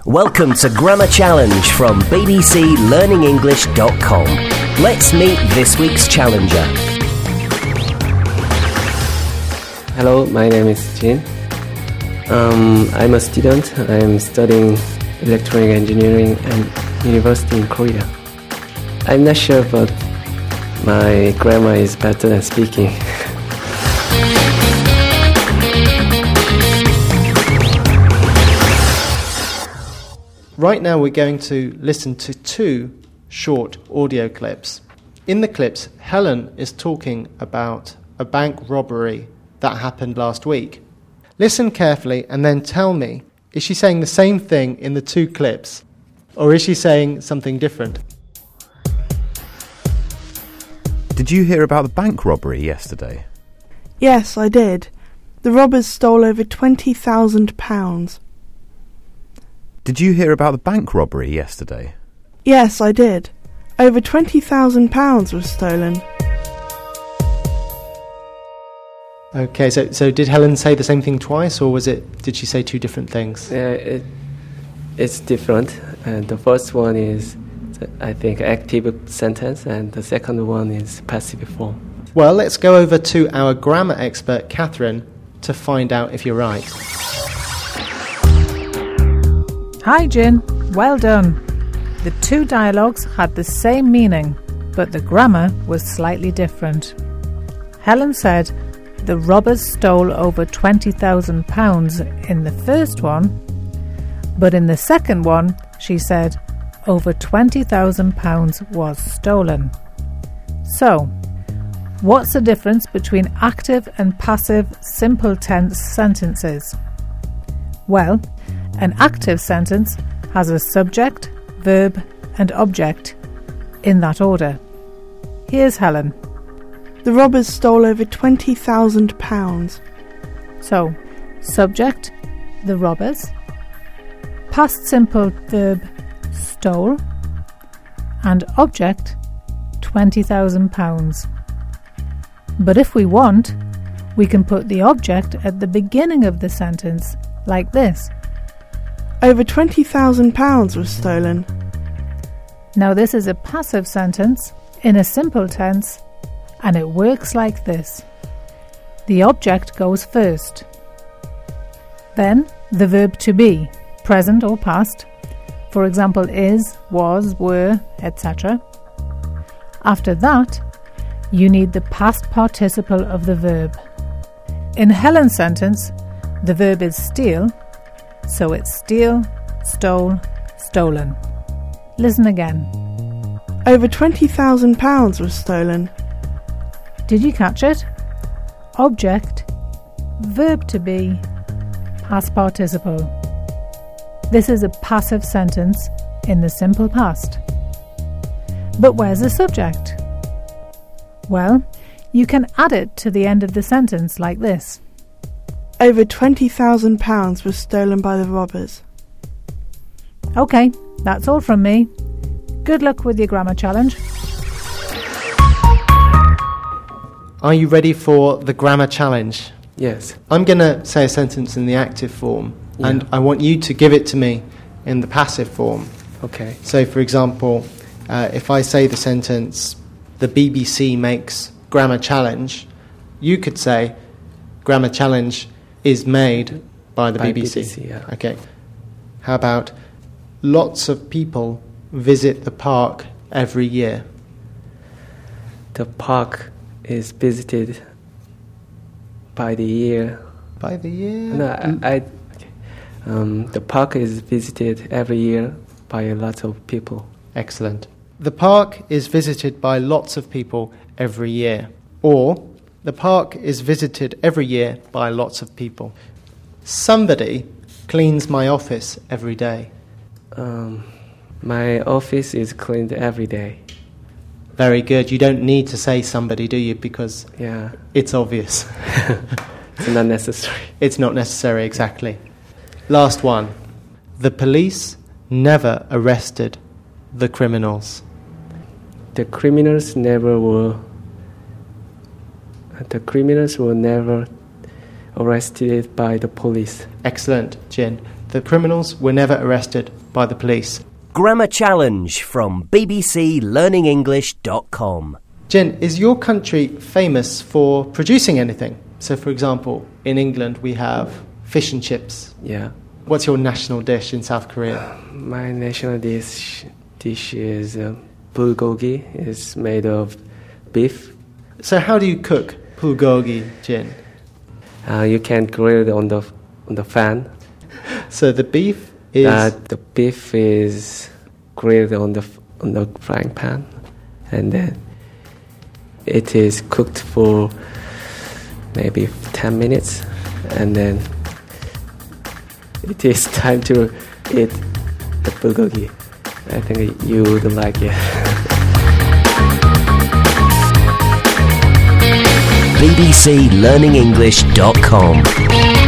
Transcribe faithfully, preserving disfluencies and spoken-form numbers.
Welcome to Grammar Challenge from b b c learning english dot com. Let's meet this week's challenger. Hello, my name is Jin. Um, I'm a student. I'm studying electronic engineering at university in Korea. I'm not sure, but my grammar is better than speaking. Right now we're going to listen to two short audio clips. In the clips, Helen is talking about a bank robbery that happened last week. Listen carefully and then tell me, is she saying the same thing in the two clips, or is she saying something different? Did you hear about the bank robbery yesterday? Yes, I did. The robbers stole over twenty thousand pounds. Did you hear about the bank robbery yesterday? Yes, I did. Over twenty thousand pounds was stolen. Okay, so so did Helen say the same thing twice, or was it? Did she say two different things? Yeah, it, it's different. And the first one is, I think, active sentence, and the second one is passive form. Well, let's go over to our grammar expert, Catherine, to find out if you're right. Hi, Jin. Well done. The two dialogues had the same meaning, but the grammar was slightly different. Helen said the robbers stole over twenty thousand pounds in the first one, but in the second one, she said over twenty thousand pounds was stolen. So, what's the difference between active and passive simple tense sentences? Well, an active sentence has a subject, verb, and object in that order. Here's Helen. The robbers stole over twenty thousand pounds. So, subject, the robbers, past simple verb, stole, and object, twenty thousand pounds. But if we want, we can put the object at the beginning of the sentence, like this. Over twenty thousand pounds was stolen. Now this is a passive sentence in a simple tense, and it works like this. The object goes first. Then the verb to be, present or past, for example is, was, were, et cetera. After that, you need the past participle of the verb. In Helen's sentence, the verb is steal, so it's steal, stole, stolen. Listen again. Over twenty thousand pounds was stolen. Did you catch it? Object, verb to be, past participle. This is a passive sentence in the simple past. But where's the subject? Well, you can add it to the end of the sentence like this. Over twenty thousand pounds was stolen by the robbers. OK, that's all from me. Good luck with your grammar challenge. Are you ready for the grammar challenge? Yes. I'm going to say a sentence in the active form, Yeah. and I want you to give it to me in the passive form. Okay. So, for example, uh, if I say the sentence, the B B C makes grammar challenge, you could say, grammar challenge is made by the By B B C. B B C, yeah. Okay. How about, lots of people visit the park every year? The park is visited by the year. By the year? No, I. I okay. um, the park is visited every year by a lot of people. Excellent. The park is visited by lots of people every year. Or, the park is visited every year by lots of people. Somebody cleans my office every day. Um, my office is cleaned every day. Very good. You don't need to say somebody, do you? Because Yeah. it's obvious. It's not necessary. It's not necessary, exactly. Last one. The police never arrested the criminals. The criminals never were. The criminals were never arrested by the police. Excellent, Jin. The criminals were never arrested by the police. Grammar Challenge from b b c learning english dot com. Jin, is your country famous for producing anything? So, for example, in England we have fish and chips. Yeah. What's your national dish in South Korea? My national dish dish is uh, bulgogi. It's made of beef. So how do you cook bulgogi, Jin? Uh, you can grill it on the on the fan. So the beef is... Uh, the beef is grilled on the on the frying pan, and then it is cooked for maybe ten minutes, and then it is time to eat the bulgogi. I think you would like it. b b c learning english dot com